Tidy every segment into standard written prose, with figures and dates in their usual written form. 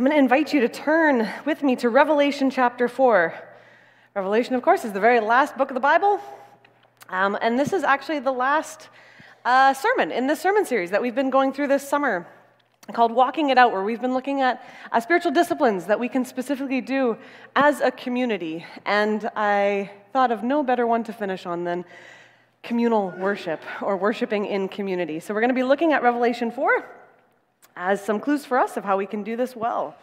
I'm going to invite you to turn with me to Revelation chapter 4. Revelation, of course, is the very last book of the Bible, and this is actually the last sermon in this sermon series that we've been going through this summer called Walking It Out, where we've been looking at spiritual disciplines that we can specifically do as a community, and I thought of no better one to finish on than communal worship, or worshiping in community. So we're going to be looking at Revelation 4 as some clues for us of how we can do this well.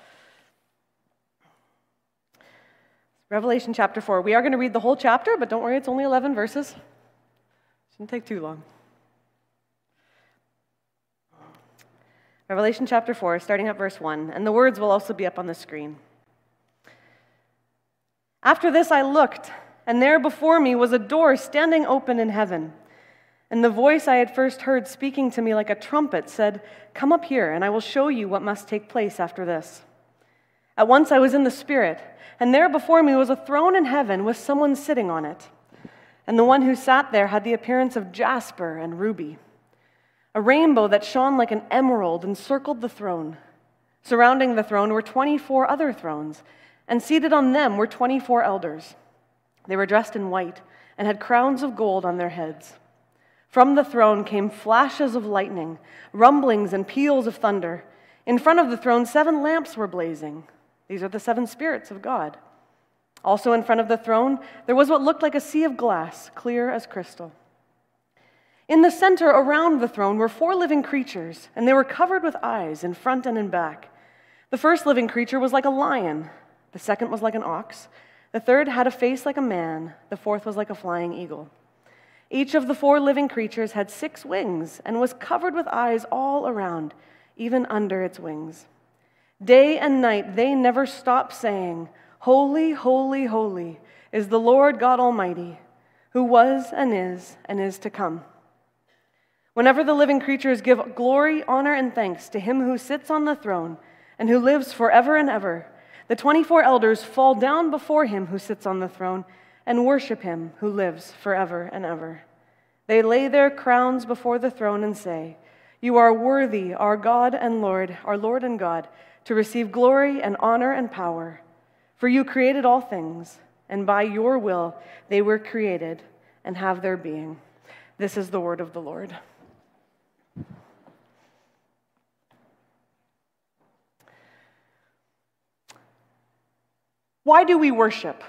Revelation chapter 4. We are going to read the whole chapter, but don't worry, it's only 11 verses. Shouldn't take too long. Revelation chapter 4, starting at verse 1, and the words will also be up on the screen. After this I looked, and there before me was a door standing open in heaven. And the voice I had first heard speaking to me like a trumpet said, "Come up here, and I will show you what must take place after this." At once I was in the Spirit, and there before me was a throne in heaven with someone sitting on it. And the one who sat there had the appearance of jasper and ruby. A rainbow that shone like an emerald encircled the throne. Surrounding the throne were 24 other thrones, and seated on them were 24 elders. They were dressed in white and had crowns of gold on their heads. From the throne came flashes of lightning, rumblings and peals of thunder. In front of the throne 7 lamps were blazing. These are the 7 spirits of God. Also in front of the throne there was what looked like a sea of glass, clear as crystal. In the center around the throne were 4 living creatures, and they were covered with eyes in front and in back. The first living creature was like a lion. The second was like an ox. The third had a face like a man. The fourth was like a flying eagle. Each of the 4 living creatures had 6 wings and was covered with eyes all around, even under its wings. Day and night they never stopped saying, "Holy, holy, holy is the Lord God Almighty, who was and is to come." Whenever the living creatures give glory, honor, and thanks to him who sits on the throne and who lives forever and ever, the 24 elders fall down before him who sits on the throne and worship him who lives forever and ever. They lay their crowns before the throne and say, "You are worthy, our God and Lord, our Lord and God, to receive glory and honor and power. For you created all things, and by your will they were created and have their being." This is the word of the Lord. Why do we worship?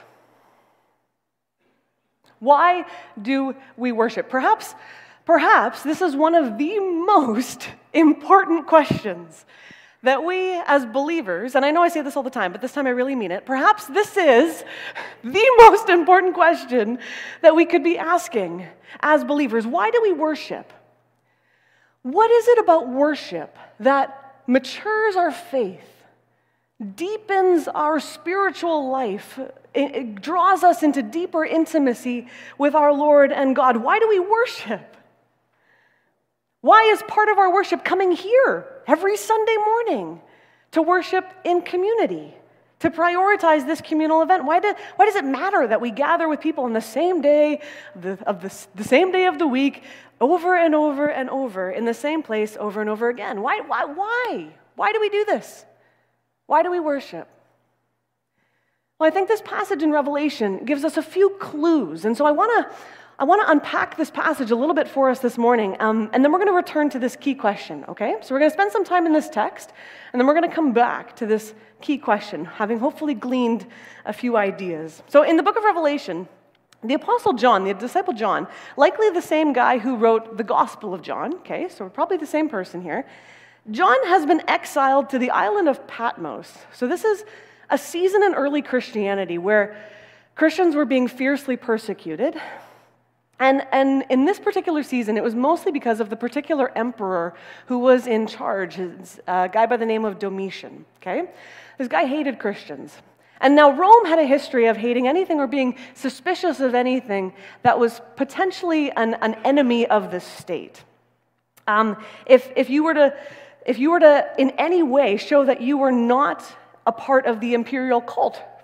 Why do we worship? Perhaps this is one of the most important questions that we as believers, and I know I say this all the time, but this time I really mean it, perhaps this is the most important question that we could be asking as believers. Why do we worship? What is it about worship that matures our faith, deepens our spiritual life, it draws us into deeper intimacy with our Lord and God? Why do we worship? Why is part of our worship coming here every Sunday morning to worship in community, to prioritize this communal event? Why does it matter that we gather with people on the same day the same day of the week, over and over and over, in the same place over and over again? Why? Why do we do this? Why do we worship? Well, I think this passage in Revelation gives us a few clues, and so I want to unpack this passage a little bit for us this morning, and then we're going to return to this key question, okay? So we're going to spend some time in this text, and then we're going to come back to this key question, having hopefully gleaned a few ideas. So in the book of Revelation, the Apostle John, the disciple John, likely the same guy who wrote the Gospel of John, okay, so we're probably the same person here. John has been exiled to the island of Patmos. So this is a season in early Christianity where Christians were being fiercely persecuted. And in this particular season, it was mostly because of the particular emperor who was in charge, a guy by the name of Domitian, okay? This guy hated Christians. And now Rome had a history of hating anything or being suspicious of anything that was potentially an enemy of the state. If you were to in any way show that you were not a part of the imperial cult,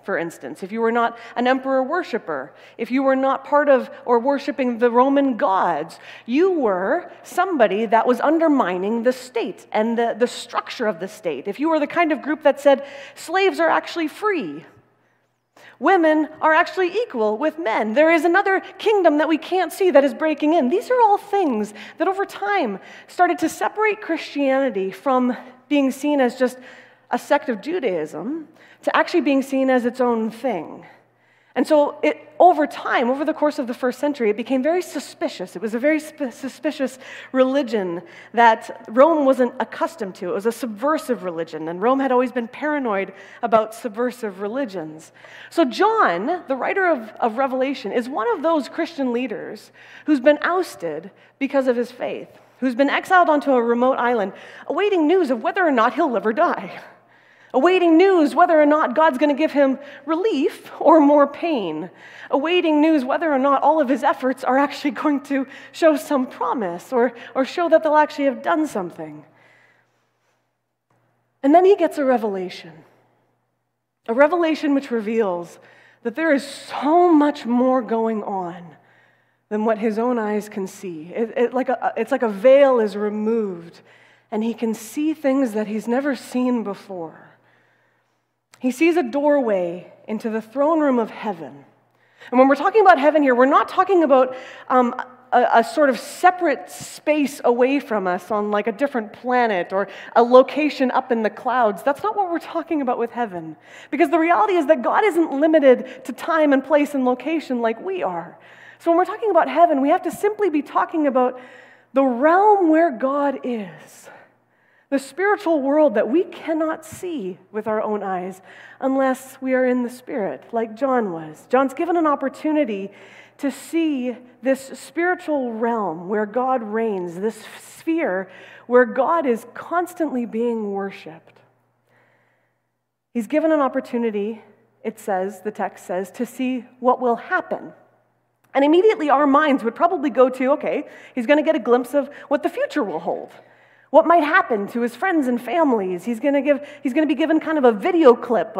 for instance, if you were not an emperor worshiper, if you were not part of or worshiping the Roman gods, you were somebody that was undermining the state and the structure of the state. If you were the kind of group that said slaves are actually free, women are actually equal with men, there is another kingdom that we can't see that is breaking in. These are all things that over time started to separate Christianity from being seen as just a sect of Judaism to actually being seen as its own thing. And so over time, over the course of the first century, it became very suspicious. It was a very suspicious religion that Rome wasn't accustomed to. It was a subversive religion, and Rome had always been paranoid about subversive religions. So John, the writer of Revelation, is one of those Christian leaders who's been ousted because of his faith, who's been exiled onto a remote island, awaiting news of whether or not he'll live or die, awaiting news whether or not God's going to give him relief or more pain, awaiting news whether or not all of his efforts are actually going to show some promise or show that they'll actually have done something. And then he gets a revelation which reveals that there is so much more going on than what his own eyes can see. It's like a veil is removed, and he can see things that he's never seen before. He sees a doorway into the throne room of heaven. And when we're talking about heaven here, we're not talking about a sort of separate space away from us on like a different planet or a location up in the clouds. That's not what we're talking about with heaven. Because the reality is that God isn't limited to time and place and location like we are. So when we're talking about heaven, we have to simply be talking about the realm where God is. The spiritual world that we cannot see with our own eyes unless we are in the Spirit, like John was. John's given an opportunity to see this spiritual realm where God reigns, this sphere where God is constantly being worshipped. He's given an opportunity, the text says, to see what will happen. And immediately our minds would probably go to, okay, he's going to get a glimpse of what the future will hold. What might happen to his friends and families? He's going to be given kind of a video clip,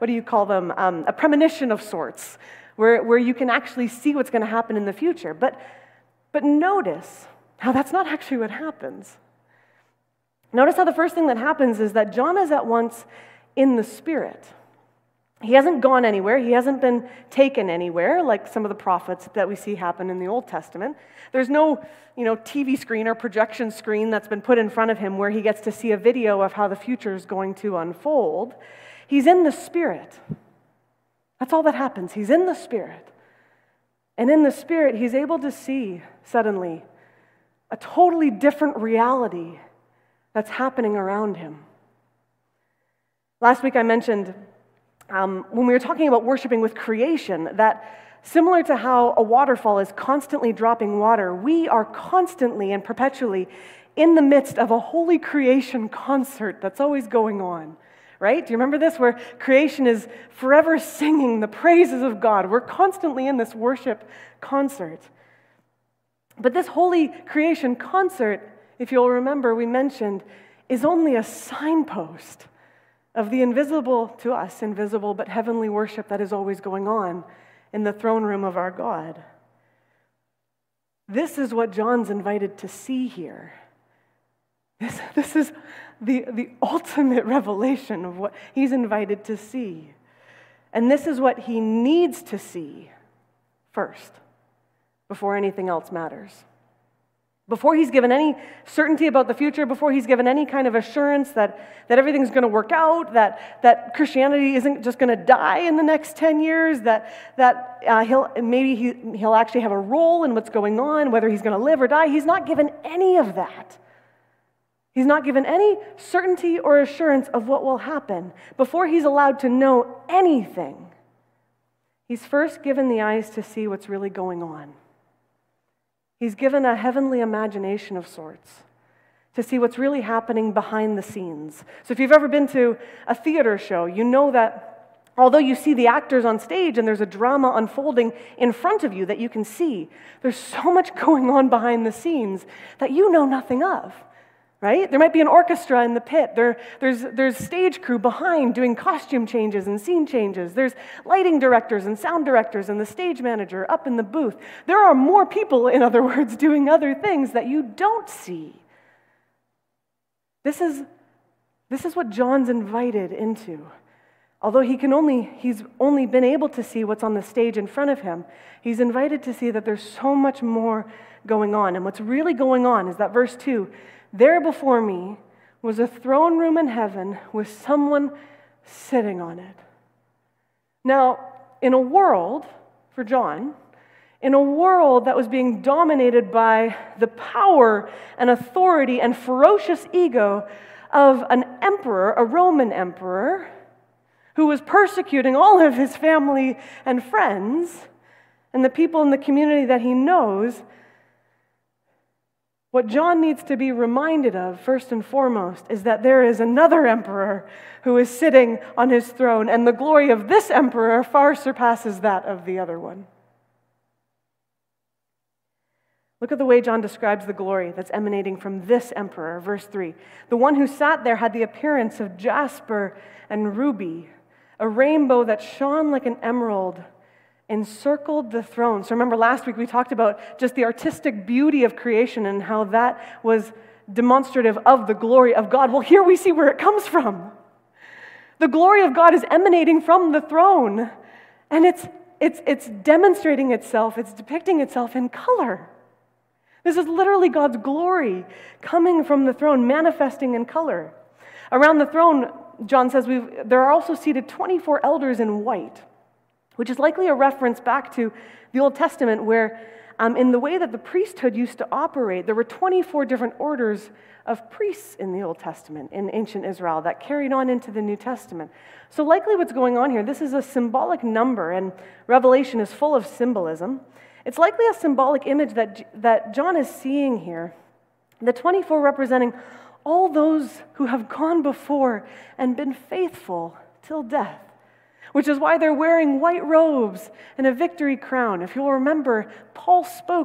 a premonition of sorts, where you can actually see what's going to happen in the future. But notice how that's not actually what happens. Notice how the first thing that happens is that John is at once in the Spirit. He hasn't gone anywhere. He hasn't been taken anywhere like some of the prophets that we see happen in the Old Testament. There's no, TV screen or projection screen that's been put in front of him where he gets to see a video of how the future is going to unfold. He's in the Spirit. That's all that happens. He's in the Spirit. And in the Spirit, he's able to see suddenly a totally different reality that's happening around him. Last week I mentioned when we were talking about worshiping with creation, that similar to how a waterfall is constantly dropping water, we are constantly and perpetually in the midst of a holy creation concert that's always going on, right? Do you remember this? Where creation is forever singing the praises of God. We're constantly in this worship concert. But this holy creation concert, if you'll remember, we mentioned, is only a signpost of the invisible to us, invisible but heavenly worship that is always going on in the throne room of our God. This is what John's invited to see here. This is the ultimate revelation of what he's invited to see. And this is what he needs to see first, before anything else matters. Before he's given any certainty about the future, before he's given any kind of assurance that everything's going to work out, that Christianity isn't just going to die in the next 10 years, that he'll actually have a role in what's going on, whether he's going to live or die, he's not given any of that. He's not given any certainty or assurance of what will happen. Before he's allowed to know anything, he's first given the eyes to see what's really going on. He's given a heavenly imagination of sorts to see what's really happening behind the scenes. So if you've ever been to a theater show, you know that although you see the actors on stage and there's a drama unfolding in front of you that you can see, there's so much going on behind the scenes that you know nothing of. right? There might be an orchestra in the pit. There's stage crew behind doing costume changes and scene changes. There's lighting directors and sound directors and the stage manager up in the booth. There are more people, in other words, doing other things that you don't see. This is what John's invited into. Although he's only been able to see what's on the stage in front of him, he's invited to see that there's so much more going on. And what's really going on is that verse 2, there before me was a throne room in heaven with someone sitting on it. Now, in a world, for John, in a world that was being dominated by the power and authority and ferocious ego of an emperor, a Roman emperor, who was persecuting all of his family and friends and the people in the community that he knows, what John needs to be reminded of, first and foremost, is that there is another emperor who is sitting on his throne, and the glory of this emperor far surpasses that of the other one. Look at the way John describes the glory that's emanating from this emperor, verse 3. The one who sat there had the appearance of jasper and ruby. A rainbow that shone like an emerald encircled the throne. So remember last week we talked about just the artistic beauty of creation and how that was demonstrative of the glory of God. Well, here we see where it comes from. The glory of God is emanating from the throne, and it's demonstrating itself, it's depicting itself in color. This is literally God's glory coming from the throne, manifesting in color. Around the throne, John says there are also seated 24 elders in white, which is likely a reference back to the Old Testament where in the way that the priesthood used to operate, there were 24 different orders of priests in the Old Testament, in ancient Israel, that carried on into the New Testament. So likely what's going on here, this is a symbolic number, and Revelation is full of symbolism. It's likely a symbolic image that John is seeing here, the 24 representing all those who have gone before and been faithful till death, which is why they're wearing white robes and a victory crown. If you'll remember, Paul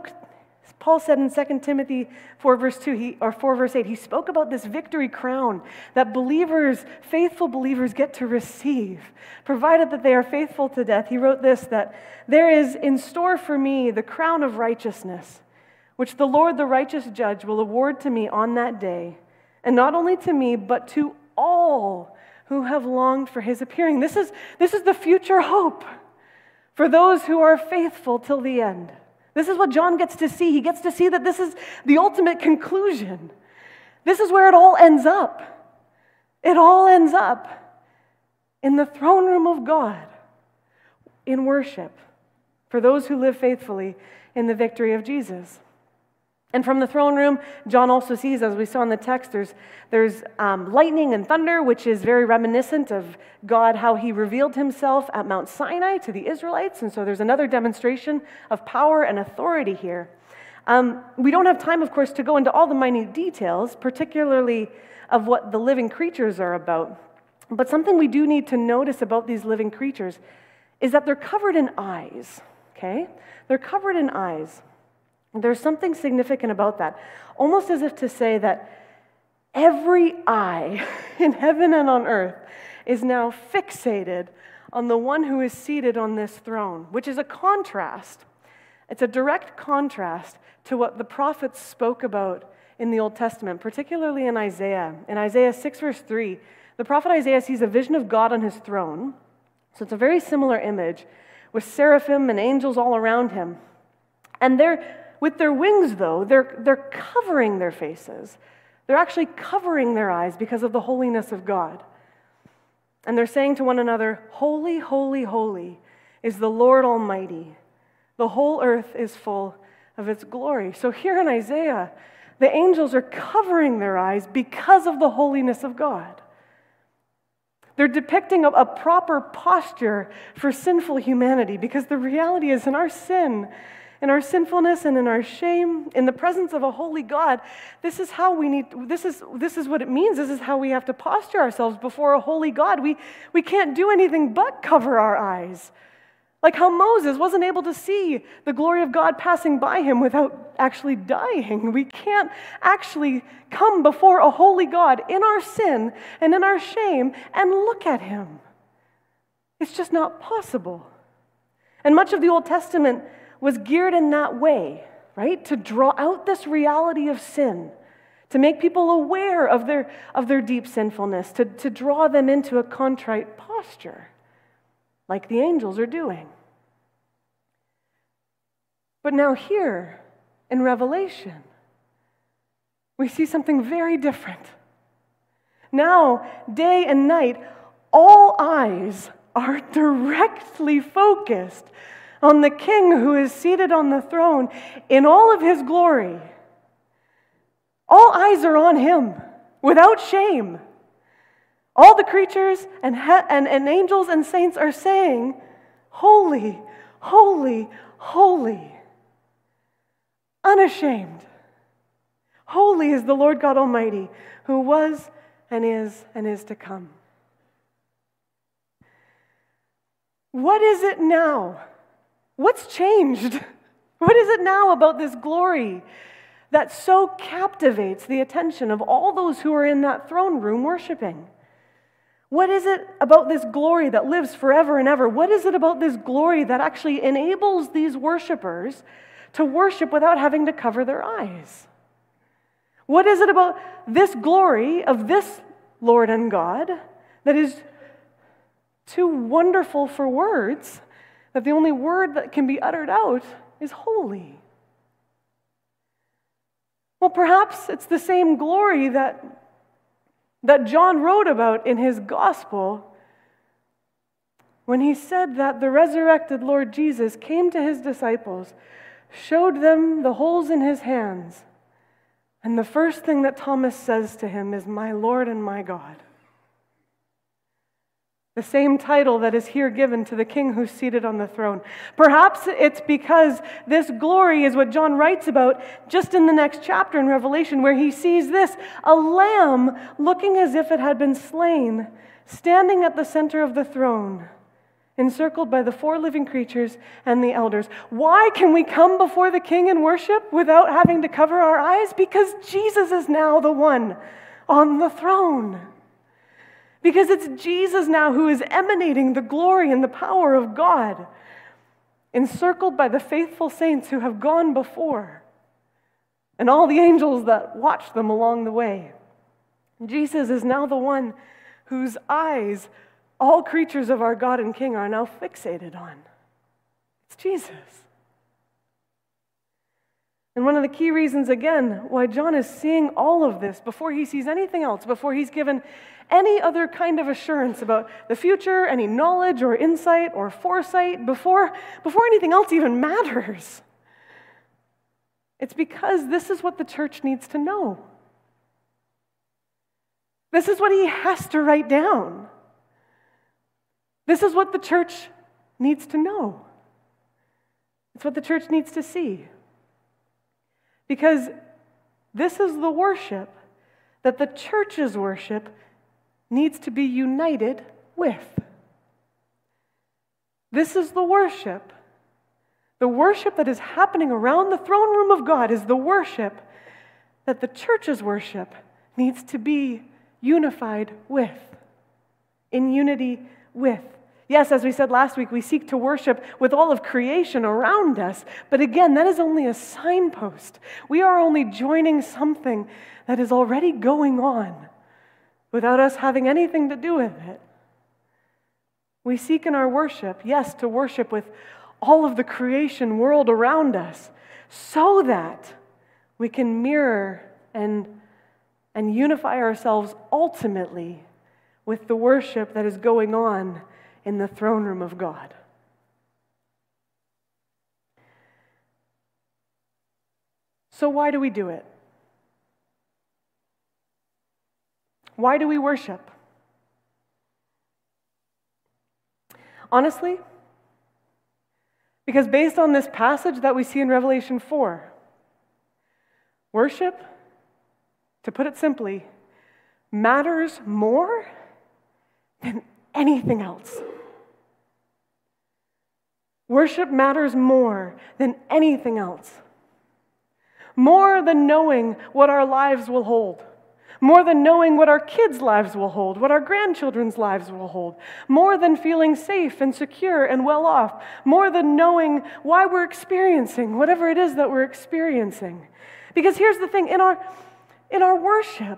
said in 2 Timothy 4 verse 2, or 4 verse 8, he spoke about this victory crown that believers, faithful believers, get to receive, provided that they are faithful to death. He wrote this, that there is in store for me the crown of righteousness, which the Lord, the righteous judge, will award to me on that day, and not only to me, but to all who have longed for his appearing. This is the future hope for those who are faithful till the end. This is what John gets to see. He gets to see that this is the ultimate conclusion. This is where it all ends up. It all ends up in the throne room of God, in worship, for those who live faithfully in the victory of Jesus. And from the throne room, John also sees, as we saw in the text, there's lightning and thunder, which is very reminiscent of God, how he revealed himself at Mount Sinai to the Israelites. And so there's another demonstration of power and authority here. We don't have time, of course, to go into all the minute details, particularly of what the living creatures are about. But something we do need to notice about these living creatures is that they're covered in eyes, okay? They're covered in eyes. There's something significant about that, almost as if to say that every eye in heaven and on earth is now fixated on the one who is seated on this throne, which is a contrast. It's a direct contrast to what the prophets spoke about in the Old Testament, particularly in Isaiah. In Isaiah 6 verse 3, the prophet Isaiah sees a vision of God on his throne. So it's a very similar image with seraphim and angels all around him. And with their wings, though, they're covering their faces. They're actually covering their eyes because of the holiness of God. And they're saying to one another, "Holy, holy, holy is the Lord Almighty. The whole earth is full of its glory." So here in Isaiah, the angels are covering their eyes because of the holiness of God. They're depicting a proper posture for sinful humanity, because the reality is, in our sin, in our sinfulness and in our shame, in the presence of a holy God, this is how we need, this is what it means. This is how we have to posture ourselves before a holy God. We can't do anything but cover our eyes Like how Moses wasn't able to see the glory of God passing by him without actually dying. We can't actually come before a holy God in our sin and in our shame and look at him. It's just not possible. And much of the Old Testament was geared in that way, right? To draw out this reality of sin, to make people aware of their deep sinfulness, to draw them into a contrite posture, like the angels are doing. But now here, in Revelation, we see something very different. Now, day and night, all eyes are directly focused on the King who is seated on the throne in all of his glory. All eyes are on him, without shame. All the creatures and angels and saints are saying, "Holy, holy, holy." Unashamed. Holy is the Lord God Almighty, who was and is to come. What is it now? What's changed? What is it now about this glory that so captivates the attention of all those who are in that throne room worshiping? What is it about this glory that lives forever and ever? What is it about this glory that actually enables these worshipers to worship without having to cover their eyes? What is it about this glory of this Lord and God that is too wonderful for words, that the only word that can be uttered out is holy? Well, perhaps it's the same glory that John wrote about in his gospel when he said that the resurrected Lord Jesus came to his disciples, showed them the holes in his hands, and the first thing that Thomas says to him is, "My Lord and my God." The same title that is here given to the King who's seated on the throne. Perhaps it's because this glory is what John writes about just in the next chapter in Revelation, where he sees this, a lamb looking as if it had been slain, standing at the center of the throne, encircled by the 4 living creatures and the elders. Why can we come before the King and worship without having to cover our eyes? Because Jesus is now the one on the throne. Because it's Jesus now who is emanating the glory and the power of God, encircled by the faithful saints who have gone before, and all the angels that watch them along the way. Jesus is now the one whose eyes all creatures of our God and King are now fixated on. It's Jesus. And one of the key reasons, again, why John is seeing all of this before he sees anything else, before he's given any other kind of assurance about the future, any knowledge or insight or foresight, before anything else even matters, it's because this is what the church needs to know. This is what he has to write down. This is what the church needs to know. It's what the church needs to see. Because this is the worship that the church's worship needs to be united with. This is the worship. The worship that is happening around the throne room of God is the worship that the church's worship needs to be unified with, in unity with. Yes, as we said last week, we seek to worship with all of creation around us. But again, that is only a signpost. We are only joining something that is already going on without us having anything to do with it. We seek in our worship, yes, to worship with all of the creation world around us so that we can mirror and unify ourselves ultimately with the worship that is going on in the throne room of God. So why do we do it? Why do we worship? Honestly, because based on this passage that we see in Revelation 4, worship, to put it simply, matters more than anything else. Worship matters more than anything else. More than knowing what our lives will hold. More than knowing what our kids' lives will hold, what our grandchildren's lives will hold. More than feeling safe and secure and well off. More than knowing why we're experiencing whatever it is that we're experiencing. Because here's the thing, in our worship,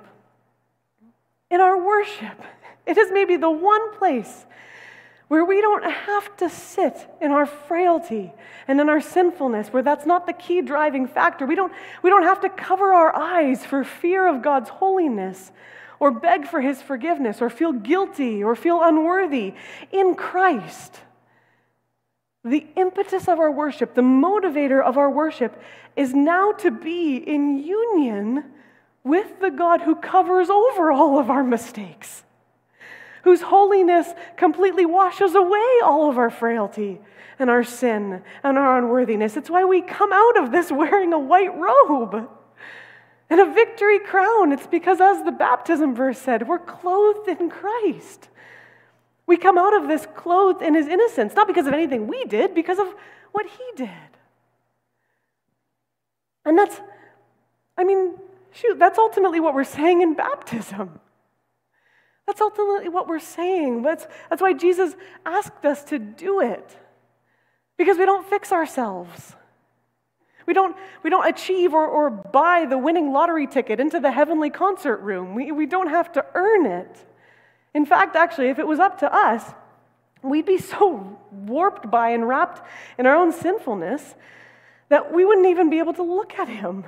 it is maybe the one place where we don't have to sit in our frailty and in our sinfulness, where that's not the key driving factor. We don't have to cover our eyes for fear of God's holiness, or beg for His forgiveness, or feel guilty, or feel unworthy. In Christ, the impetus of our worship, the motivator of our worship, is now to be in union with the God who covers over all of our mistakes, whose holiness completely washes away all of our frailty and our sin and our unworthiness. It's why we come out of this wearing a white robe and a victory crown. It's because, as the baptism verse said, we're clothed in Christ. We come out of this clothed in His innocence, not because of anything we did, because of what He did. And that's ultimately what we're saying in baptism. That's ultimately what we're saying. That's why Jesus asked us to do it. Because we don't fix ourselves. We don't achieve or buy the winning lottery ticket into the heavenly concert room. We don't have to earn it. In fact, actually, if it was up to us, we'd be so warped by and wrapped in our own sinfulness that we wouldn't even be able to look at Him.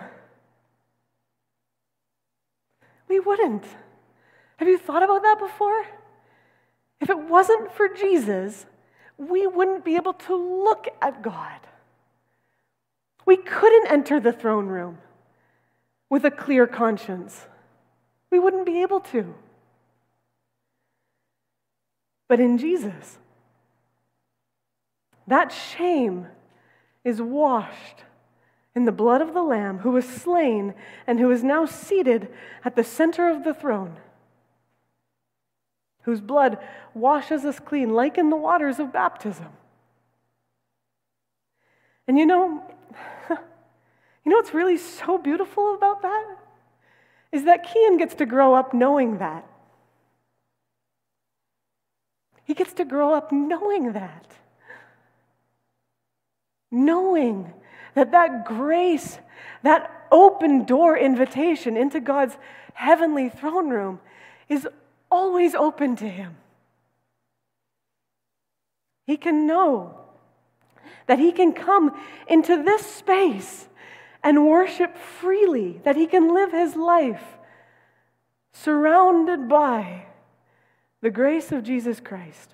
We wouldn't. Have you thought about that before? If it wasn't for Jesus, we wouldn't be able to look at God. We couldn't enter the throne room with a clear conscience. We wouldn't be able to. But in Jesus, that shame is washed in the blood of the Lamb who was slain and who is now seated at the center of the throne, whose blood washes us clean, like in the waters of baptism. And you know what's really so beautiful about that? Is that Kian gets to grow up knowing that. He gets to grow up knowing that. Knowing that grace, that open door invitation into God's heavenly throne room is always open to him. He can know that he can come into this space and worship freely, that he can live his life surrounded by the grace of Jesus Christ.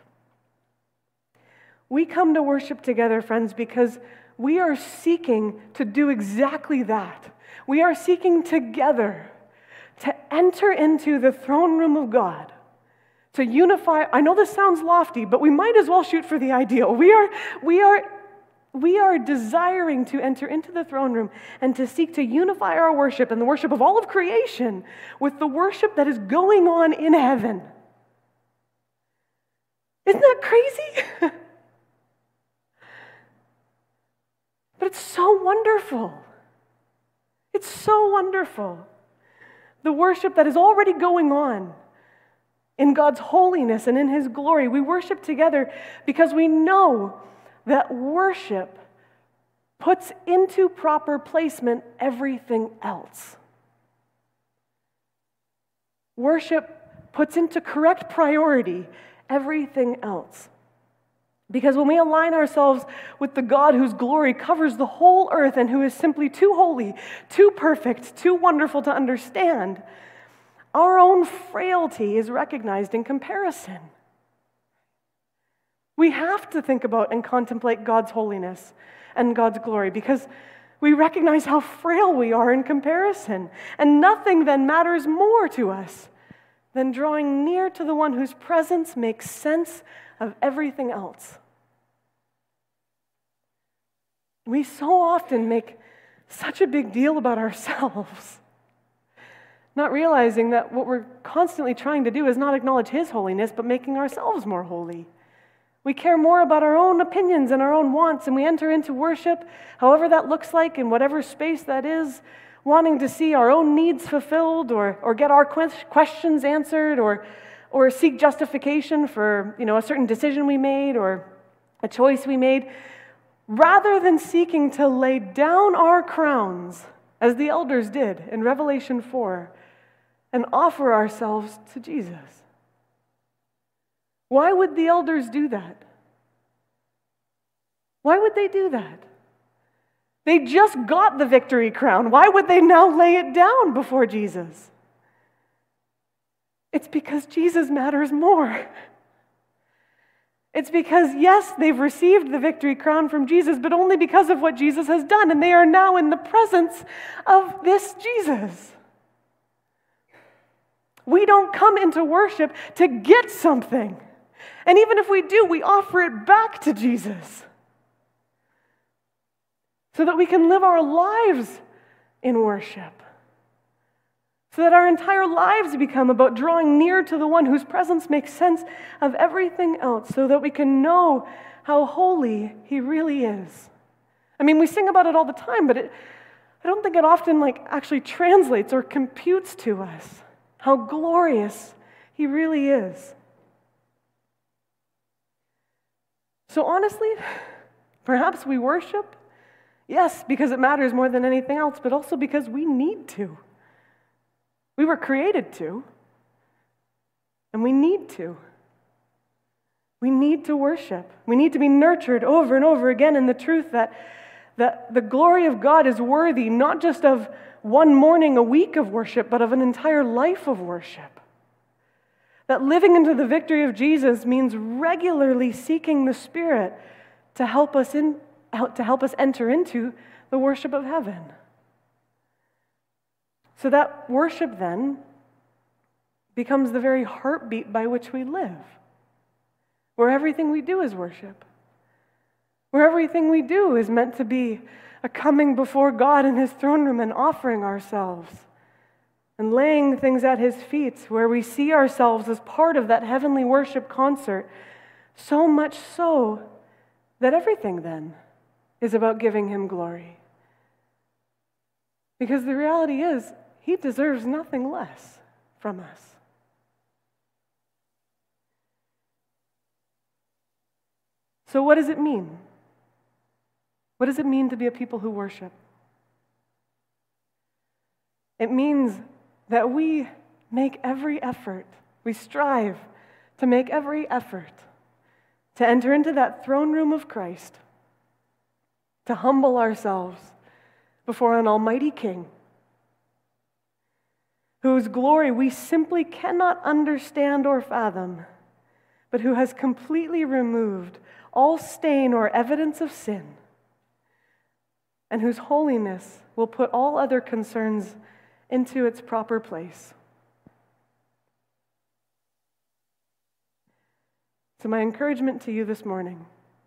We come to worship together, friends, because we are seeking to do exactly that. We are seeking together to enter into the throne room of God, to unify. I know this sounds lofty, but we might as well shoot for the ideal. We are desiring to enter into the throne room and to seek to unify our worship and the worship of all of creation with the worship that is going on in heaven. Isn't that crazy? But it's so wonderful. It's so wonderful. The worship that is already going on in God's holiness and in His glory. We worship together because we know that worship puts into proper placement everything else. Worship puts into correct priority everything else. Because when we align ourselves with the God whose glory covers the whole earth and who is simply too holy, too perfect, too wonderful to understand, our own frailty is recognized in comparison. We have to think about and contemplate God's holiness and God's glory because we recognize how frail we are in comparison. And nothing then matters more to us than drawing near to the one whose presence makes sense of everything else. We so often make such a big deal about ourselves, not realizing that what we're constantly trying to do is not acknowledge His holiness, but making ourselves more holy. We care more about our own opinions and our own wants, and we enter into worship, however that looks like, in whatever space that is, wanting to see our own needs fulfilled or get our questions answered or seek justification for a certain decision we made or a choice we made, rather than seeking to lay down our crowns, as the elders did in Revelation 4, and offer ourselves to Jesus. Why would the elders do that? Why would they do that? They just got the victory crown. Why would they now lay it down before Jesus? It's because Jesus matters more. It's because, yes, they've received the victory crown from Jesus, but only because of what Jesus has done, and they are now in the presence of this Jesus. We don't come into worship to get something. And even if we do, we offer it back to Jesus so that we can live our lives in worship, so that our entire lives become about drawing near to the one whose presence makes sense of everything else, so that we can know how holy he really is. I mean, we sing about it all the time, but I don't think it often actually translates or computes to us how glorious he really is. So honestly, perhaps we worship, yes, because it matters more than anything else, but also because we need to. We were created to, and we need to. We need to worship. We need to be nurtured over and over again in the truth that the glory of God is worthy not just of one morning a week of worship, but of an entire life of worship. That living into the victory of Jesus means regularly seeking the Spirit to help us enter into the worship of heaven. So that worship then becomes the very heartbeat by which we live, where everything we do is worship, where everything we do is meant to be a coming before God in his throne room and offering ourselves and laying things at his feet, where we see ourselves as part of that heavenly worship concert, so much so that everything then is about giving him glory. Because the reality is, he deserves nothing less from us. So what does it mean? What does it mean to be a people who worship? It means that we make every effort, we strive to make every effort to enter into that throne room of Christ, to humble ourselves before an almighty King, whose glory we simply cannot understand or fathom, but who has completely removed all stain or evidence of sin, and whose holiness will put all other concerns into its proper place. So my encouragement to you this morning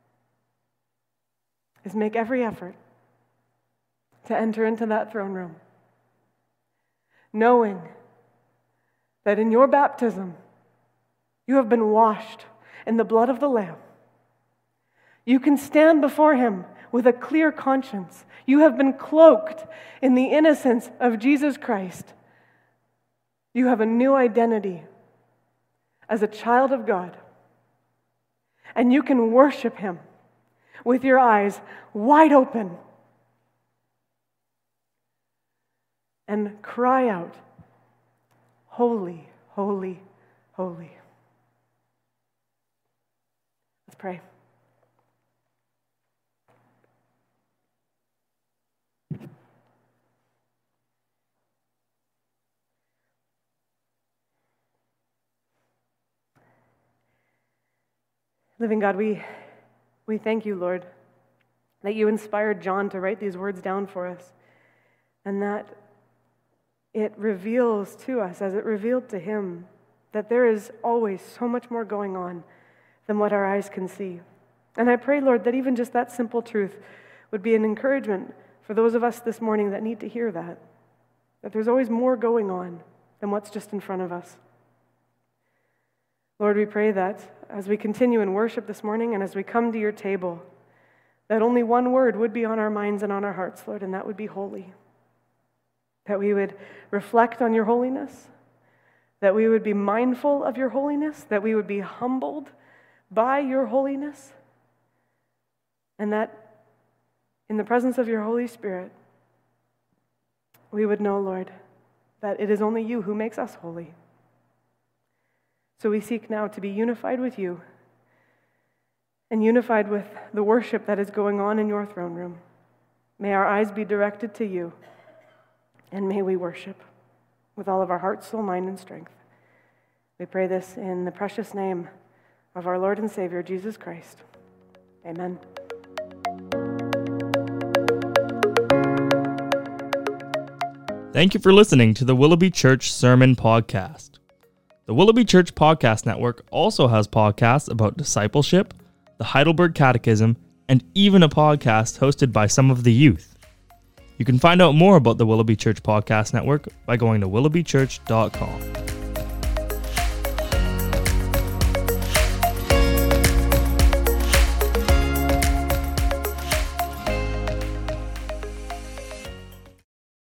is make every effort to enter into that throne room, knowing that in your baptism, you have been washed in the blood of the Lamb. You can stand before him with a clear conscience. You have been cloaked in the innocence of Jesus Christ. You have a new identity as a child of God. And you can worship him with your eyes wide open and cry out, "Holy, holy, holy." Let's pray. Living God, we thank you, Lord, that you inspired John to write these words down for us, and that it reveals to us, as it revealed to him, that there is always so much more going on than what our eyes can see. And I pray, Lord, that even just that simple truth would be an encouragement for those of us this morning that need to hear that there's always more going on than what's just in front of us. Lord, we pray that as we continue in worship this morning and as we come to your table, that only one word would be on our minds and on our hearts, Lord, and that would be holy. That we would reflect on your holiness, that we would be mindful of your holiness, that we would be humbled by your holiness, and that in the presence of your Holy Spirit, we would know, Lord, that it is only you who makes us holy. So we seek now to be unified with you and unified with the worship that is going on in your throne room. May our eyes be directed to you, and may we worship with all of our heart, soul, mind, and strength. We pray this in the precious name of our Lord and Savior, Jesus Christ. Amen. Thank you for listening to the Willoughby Church Sermon Podcast. The Willoughby Church Podcast Network also has podcasts about discipleship, the Heidelberg Catechism, and even a podcast hosted by some of the youth. You can find out more about the Willoughby Church Podcast Network by going to willoughbychurch.com.